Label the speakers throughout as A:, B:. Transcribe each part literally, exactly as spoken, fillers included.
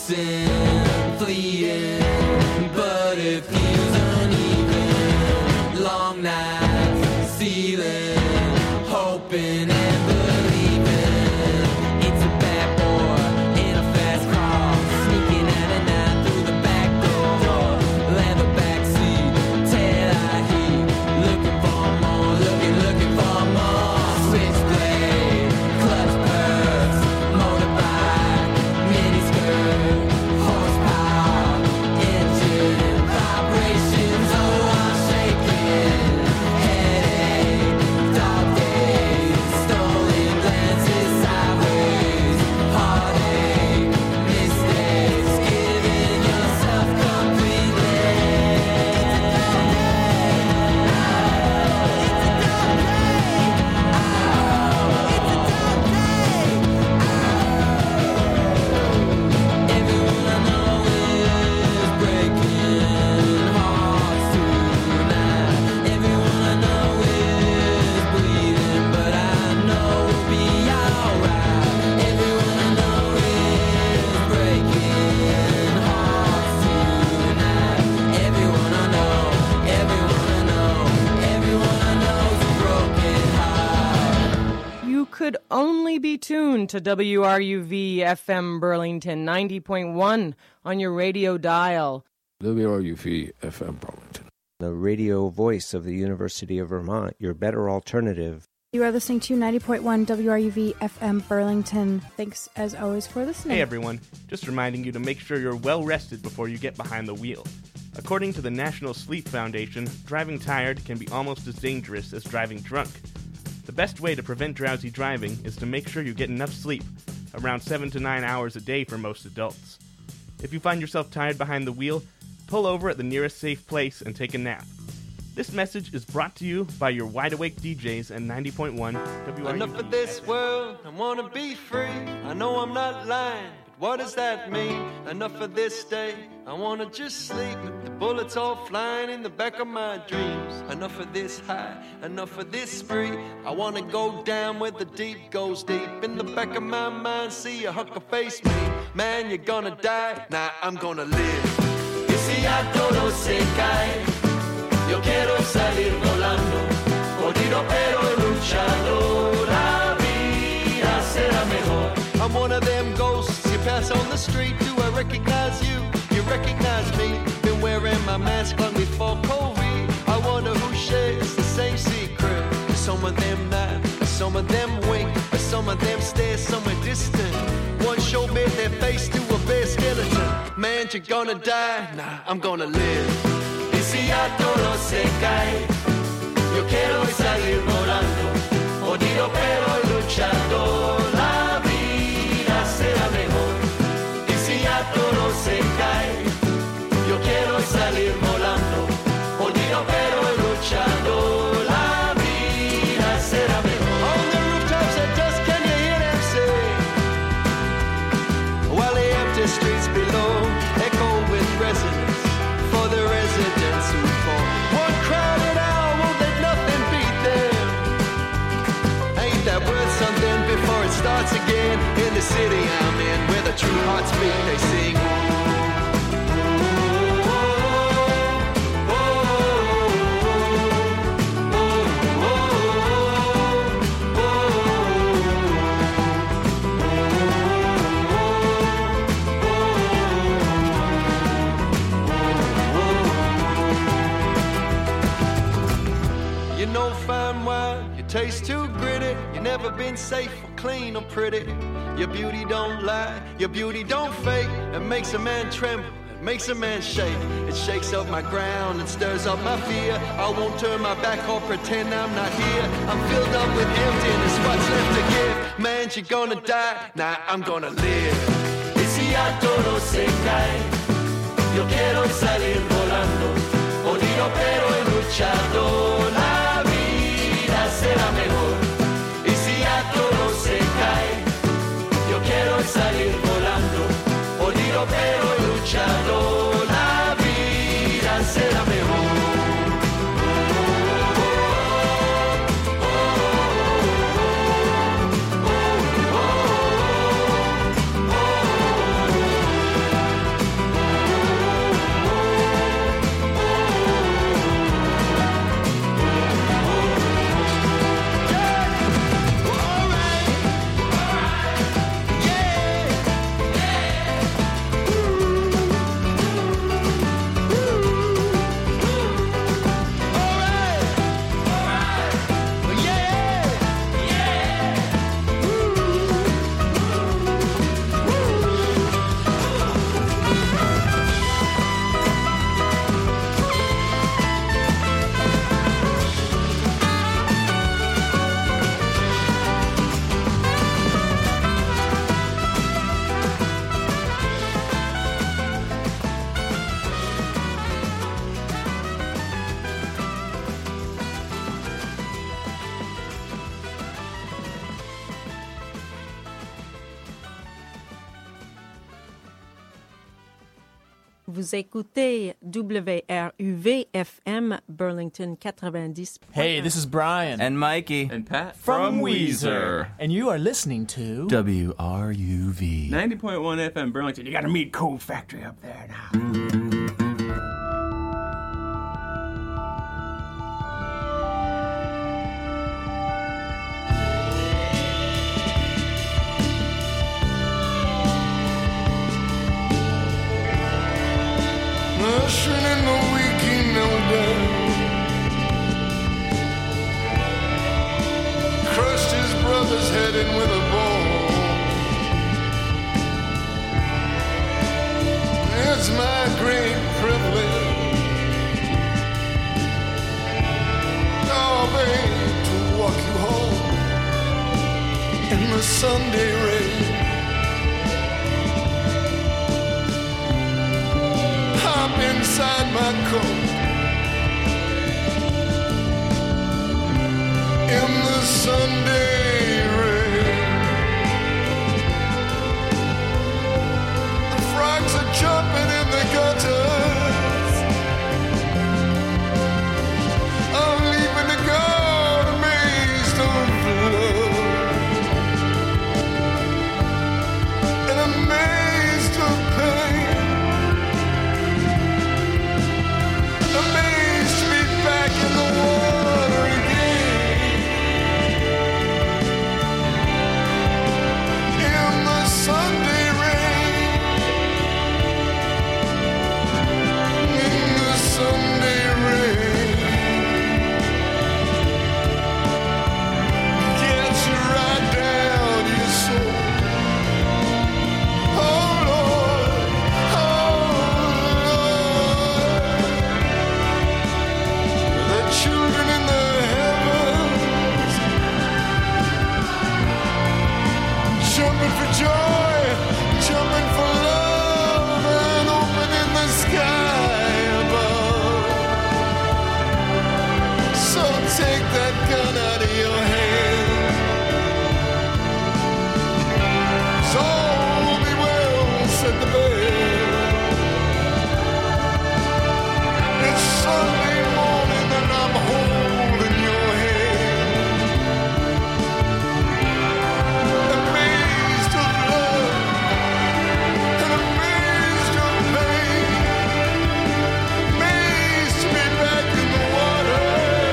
A: passing, fleeting, but it feels uneven. Long nights, ceiling, hoping and believing. It's a bad boy in a fast car, sneaking out at night through the back door. Leather back seat, tail eye heat, looking for more, looking, looking for more. Switchblade, clutch perks, motorbike, miniskirt, horsepower, engine, vibrations, oh I'm shaking. Headache, dog days, stolen glances sideways, heartache, mistakes, giving yourself completely. Everyone I know is breaking hearts tonight. Everyone I know is bleeding, but I know we'll be alright. Everyone I know is breaking hearts tonight. Everyone I know, everyone I know, everyone I know's a broken heart.
B: You could only be tuned to W R U V F M Burlington ninety point one on your radio dial.
C: W R U V F M Burlington.
D: The radio voice of the University of Vermont, your better alternative.
E: You are listening to ninety point one W R U V F M Burlington. Thanks, as always, for listening.
F: Hey everyone, just reminding you to make sure you're well rested before you get behind the wheel. According to the National Sleep Foundation, driving tired can be almost as dangerous as driving drunk. The best way to prevent drowsy driving is to make sure you get enough sleep, around seven to nine hours a day for most adults. If you find yourself tired behind the wheel, pull over at the nearest safe place and take a nap. This message is brought to you by your Wide Awake D Js and ninety point one W R U V.
A: Enough of this world, I wanna be free. I know I'm not lying, but what does that mean? Enough of this day, I wanna just sleep with the bullets all flying in the back of my dreams. Enough of this high, enough of this spree. I wanna go down where the deep goes deep. In the back of my mind, see a hucker face me. Man, you're gonna die, nah, I'm gonna live. Y si a todo se cae, yo quiero salir volando, jodido pero luchando, la vida será mejor. I'm one of them ghosts you pass on the street. Do I recognize you? You recognize me? Been wearing my mask long before COVID. I wonder who shares the same secret. Some of them nod, some of them wink, some of them stare somewhere distant. One show made their face to a bare skeleton. Man, you're gonna die, nah, I'm gonna live. Si a todo se cae, yo quiero salir volando, jodido pero luchando, la vida será mejor. Y si a todo se cae, yo quiero salir volando, jodido pero luchando, la vida será mejor. On the rooftops at dusk, can you hear them sing? While the empty streets below echo with resonance for the residents who fall. One crowded hour won't let nothing beat them. Ain't that worth something before it starts again? In the city I'm in, where the true hearts beat, they sing. You know fine wine, you taste too gritty. You never been safe or clean or pretty. Your beauty don't lie, your beauty don't fake. It makes a man tremble, it makes a man shake. It shakes up my ground and stirs up my fear. I won't turn my back or pretend I'm not here. I'm filled up with emptiness, what's left to give? Man, you're gonna die, nah, I'm gonna live. Y si a todo se cae, yo quiero salir volando, jodido pero luchando, la vida será mejor. Y si a todo se cae, yo quiero salir volando, jodido pero luchando, la vida será mejor.
G: Vous écoutez W R U V F M Burlington quatre-vingt-dix.
H: Hey, this is Brian.
I: And Mikey.
J: And Pat.
H: From, From Weezer. And you are listening to
I: W R U V.
J: ninety point one F M Burlington. You got to meet Cold Factory up there now.
K: Ushering in the weekend down. Crushed his brother's head in with a ball. It's my great privilege, oh babe, to walk you home in the Sunday rain. Hop inside my coat in the Sunday rain. The frogs are jumping in the gutters. I'm leaving to go to Maze of blood and a maze of pain. Amazed to be back in the water again, in the Sunday rain, in the Sunday rain. Gets you right down to your soul. Oh Lord, oh Lord. The children in the heavens jumping for joy, jumping for love, and open in the sky above. So take that gun out of your hand. So all will be well, said the bell. It's Sunday morning and I'm holding your hand. Amazed of love and amazed of pain. Amazed to be back in the water.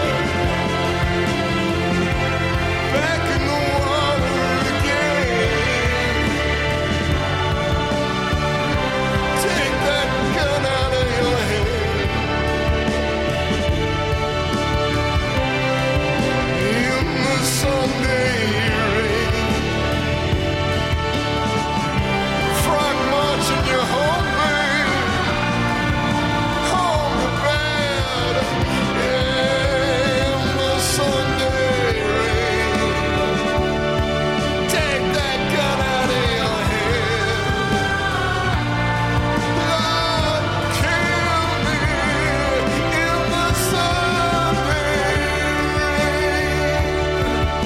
K: Back in the water again. Take that gun out of your head. In the Sunday rain, frog marching you home, babe, home to bed. In the Sunday rain, take that gun out of your head. Lord, kill me in the Sunday rain.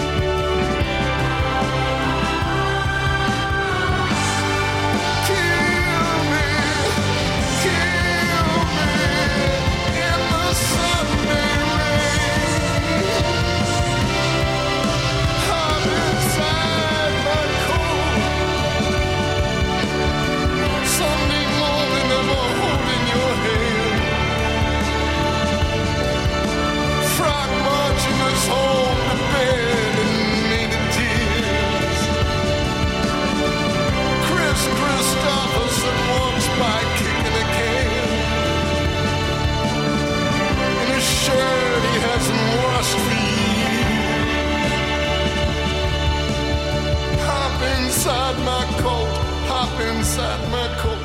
K: Kill me, kill me in the Sunday rain. Hop inside my coat. Sunday morning I'm holding your hand. Frog marching us home to bed in native tears. Chris Christopherson walks by kicking a can in a shirt he hasn't washed for years. Hop inside my coat, hop inside my coat.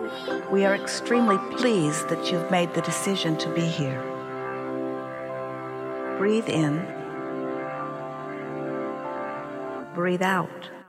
L: We are extremely pleased that you've made the decision to be here. Breathe in. Breathe out.